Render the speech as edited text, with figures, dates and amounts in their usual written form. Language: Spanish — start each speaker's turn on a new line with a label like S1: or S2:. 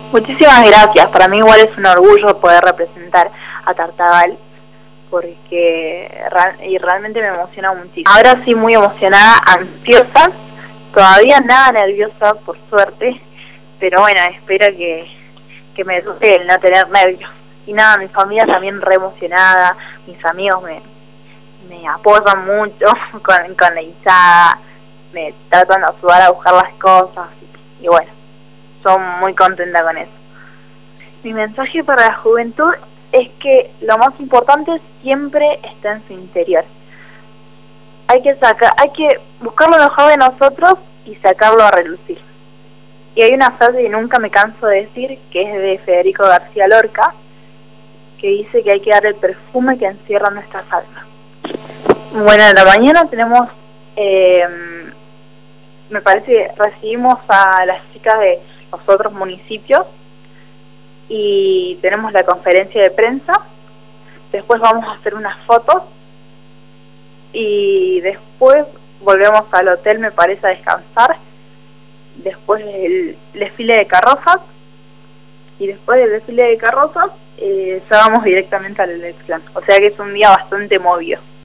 S1: Muchísimas gracias, para mí igual es un orgullo poder representar a Tartagal, porque realmente me emociona muchísimo. Ahora sí, muy emocionada, ansiosa, todavía nada nerviosa, por suerte, pero bueno, espero que me dure el no tener nervios. Y nada, mi familia también re emocionada, mis amigos me apoyan mucho con la hinchada, me tratan de ayudar a buscar las cosas, y bueno, yo muy contenta con eso. Mi mensaje para la juventud es que lo más importante siempre está en su interior. Hay que buscar lo mejor de nosotros y sacarlo a relucir. Y hay una frase que nunca me canso de decir, que es de Federico García Lorca, que dice que hay que dar el perfume que encierra nuestras almas. Bueno, en la mañana tenemos, me parece que recibimos a las chicas de los otros municipios y tenemos la conferencia de prensa. Después vamos a hacer unas fotos y después volvemos al hotel, me parece, a descansar. Después el desfile de carrozas, y después del desfile de carrozas ya vamos directamente a la elección. O sea que es un día bastante movido.